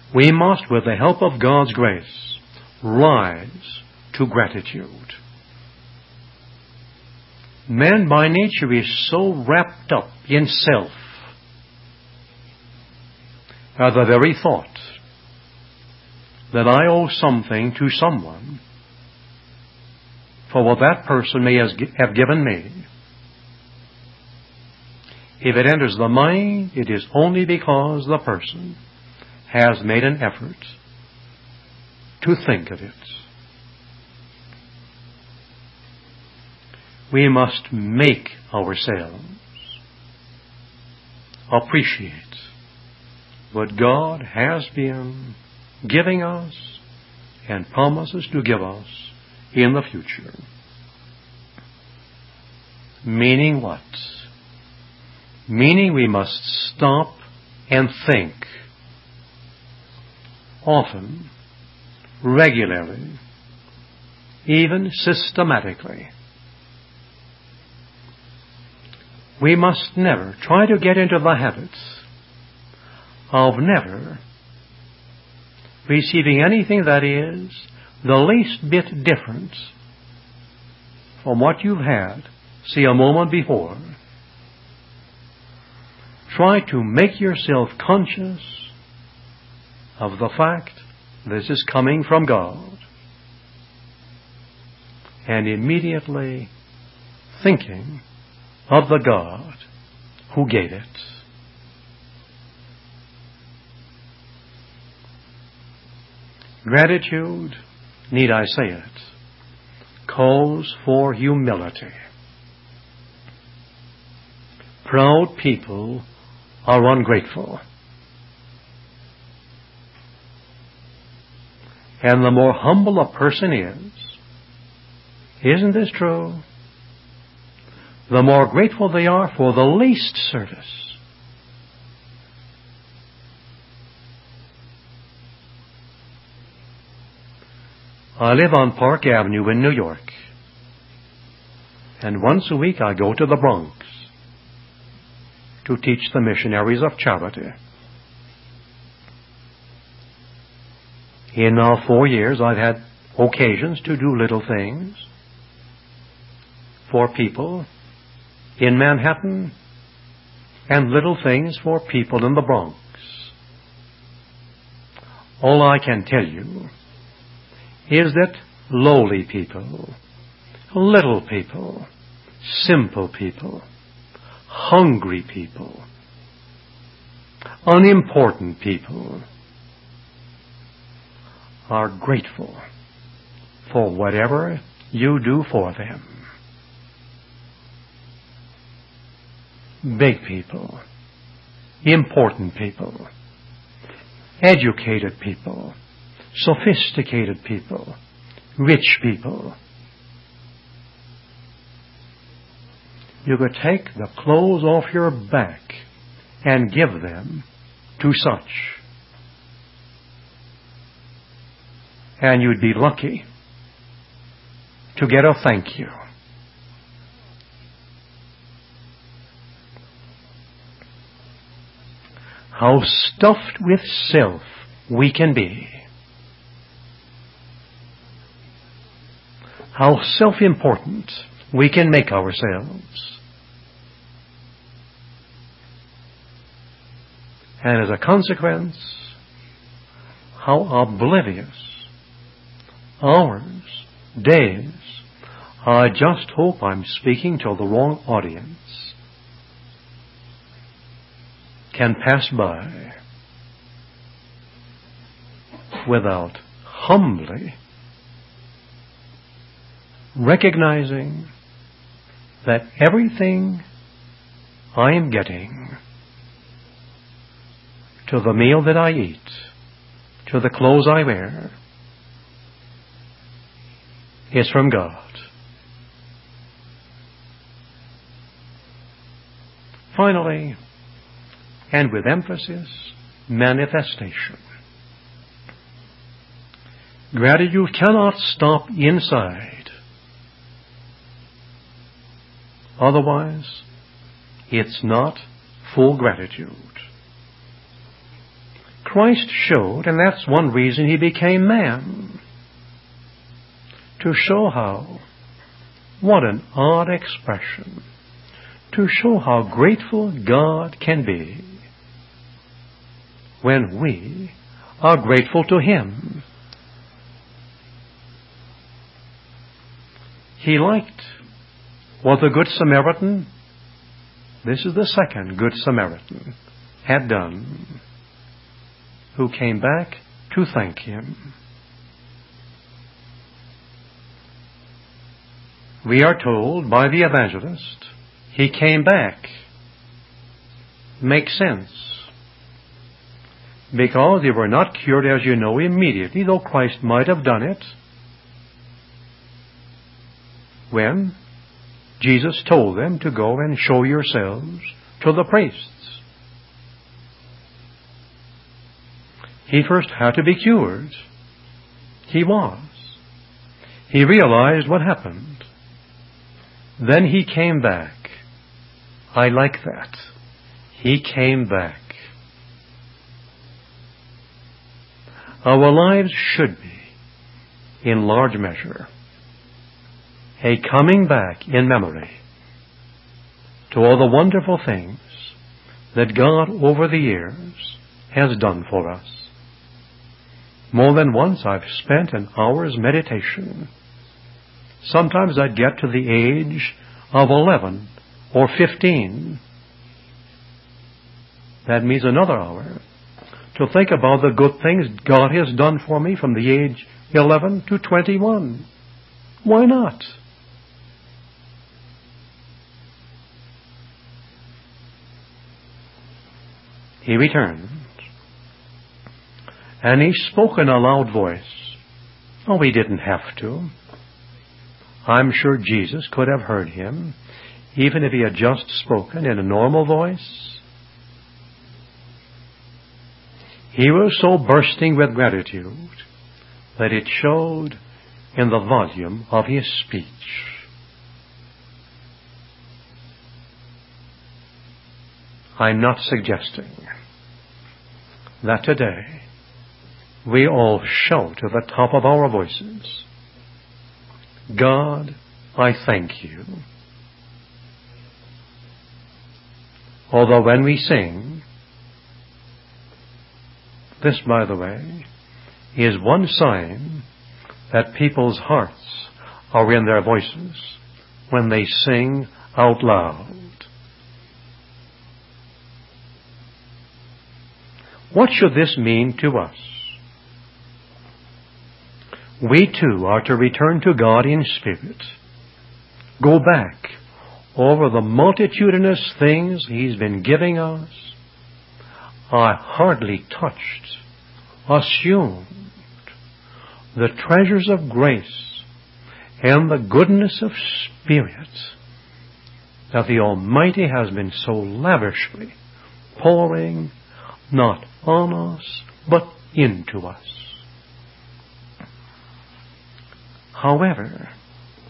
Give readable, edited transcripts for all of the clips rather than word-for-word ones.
We must, with the help of God's grace, rise to gratitude. Man by nature is so wrapped up in self at the very thought that I owe something to someone for what that person may have given me. If it enters the mind, it is only because the person has made an effort to think of it. We must make ourselves appreciate what God has been giving us and promises to give us in the future. Meaning what? Meaning we must stop and think often, regularly, even systematically. We must never try to get into the habit of never receiving anything that is the least bit different from what you've had, see, a moment before. Try to make yourself conscious of the fact this is coming from God, and immediately thinking of the God who gave it. Gratitude, need I say it, calls for humility. Proud people are ungrateful. And the more humble a person is, isn't this true? The more grateful they are for the least service. I live on Park Avenue in New York, and once a week I go to the Bronx to teach the missionaries of charity. In now 4 years, I've had occasions to do little things for people in Manhattan and little things for people in the Bronx. All I can tell you is that lowly people, little people, simple people, hungry people, unimportant people are grateful for whatever you do for them. Big people, important people, educated people, sophisticated people, rich people. You could take the clothes off your back and give them to such, and you'd be lucky to get a thank you. How stuffed with self we can be. How self-important we can make ourselves. And as a consequence, how oblivious hours, days, I just hope I'm speaking to the wrong audience, can pass by without humbly recognizing that everything I am getting, to the meal that I eat, to the clothes I wear, is from God. Finally, and with emphasis, manifestation. Gratitude cannot stop inside. Otherwise, it's not full gratitude. Christ showed, and that's one reason He became man, to show how, what an odd expression, to show how grateful God can be when we are grateful to Him. He liked what the Good Samaritan, this is the second Good Samaritan, had done, who came back to thank Him. We are told by the evangelist, he came back. Makes sense. Because they were not cured, as you know, immediately, though Christ might have done it, when Jesus told them to go and show yourselves to the priests. He first had to be cured. He was. He realized what happened. Then he came back. I like that. He came back. Our lives should be, in large measure, a coming back in memory to all the wonderful things that God over the years has done for us. More than once I've spent an hour's meditation. Sometimes I'd get to the age of 11 or 15. That means another hour to think about the good things God has done for me from the age 11 to 21. Why not? He returned, and he spoke in a loud voice. Oh, he didn't have to. I'm sure Jesus could have heard him, even if he had just spoken in a normal voice. He was so bursting with gratitude that it showed in the volume of his speech. I'm not suggesting that today we all shout at the top of our voices, God, I thank you. Although when we sing, this, by the way, is one sign that people's hearts are in their voices when they sing out loud. What should this mean to us? We too are to return to God in spirit. Go back over the multitudinous things He's been giving us. I hardly touched, assumed the treasures of grace and the goodness of spirit that the Almighty has been so lavishly pouring not on us, but into us. However,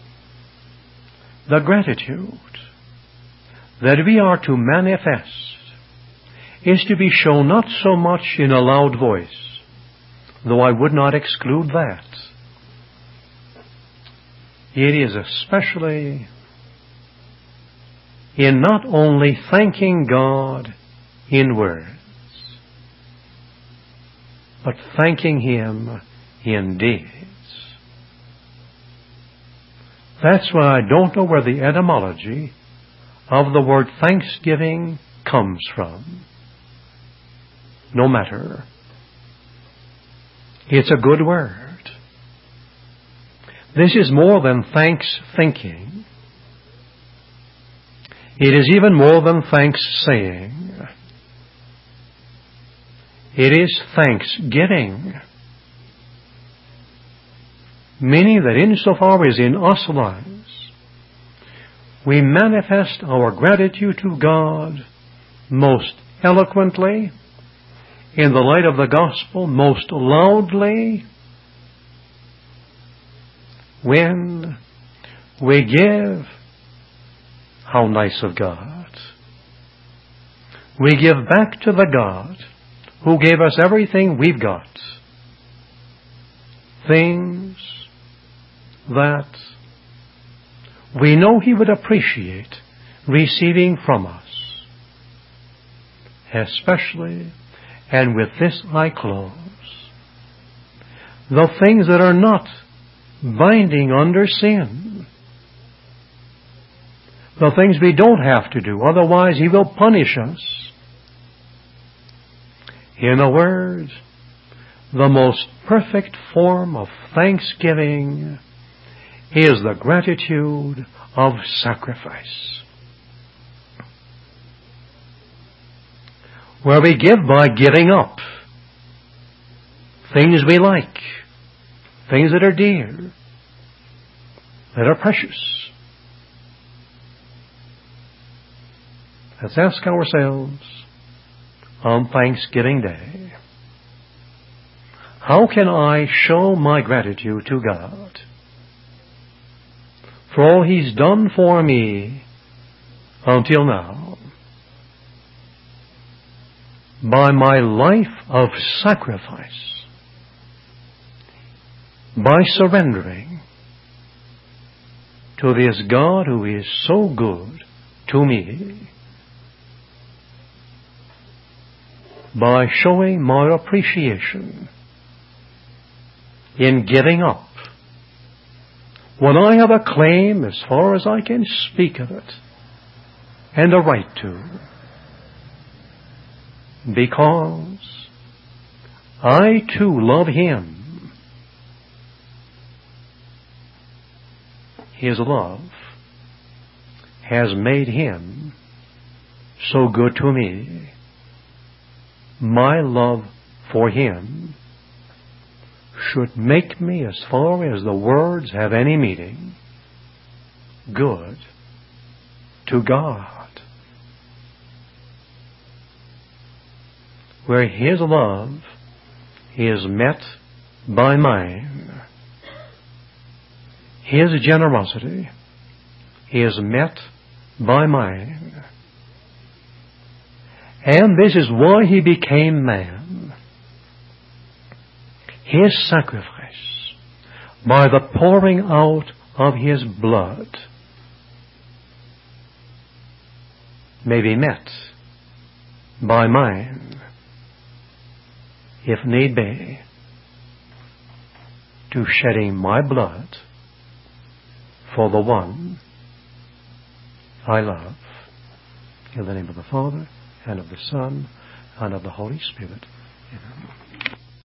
the gratitude that we are to manifest is to be shown not so much in a loud voice, though I would not exclude that. It is especially in not only thanking God in words, but thanking Him in deeds. That's why I don't know where the etymology of the word thanksgiving comes from. No matter. It's a good word. This is more than thanks thinking. It is even more than thanks saying. It is thanksgiving. Meaning that insofar as in us lies, we manifest our gratitude to God most eloquently, in the light of the gospel most loudly, when we give, how nice of God, we give back to the God who gave us everything we've got, things that we know He would appreciate receiving from us, especially, and with this I close, the things that are not binding under sin, the things we don't have to do, otherwise He will punish us. In a word, the most perfect form of thanksgiving is the gratitude of sacrifice, where we give by giving up things we like, things that are dear, that are precious. Let's ask ourselves on Thanksgiving Day, how can I show my gratitude to God for all He's done for me until now? By my life of sacrifice, by surrendering to this God who is so good to me, by showing my appreciation in giving up when I have a claim as far as I can speak of it and a right to, because I too love Him. His love has made Him so good to me. My love for Him should make me, as far as the words have any meaning, good to God, where His love is met by mine. His generosity is met by mine. And this is why He became man. His sacrifice, by the pouring out of His blood, may be met by mine, if need be, to shedding my blood for the one I love. In the name of the Father, and of the Son, and of the Holy Spirit. Amen.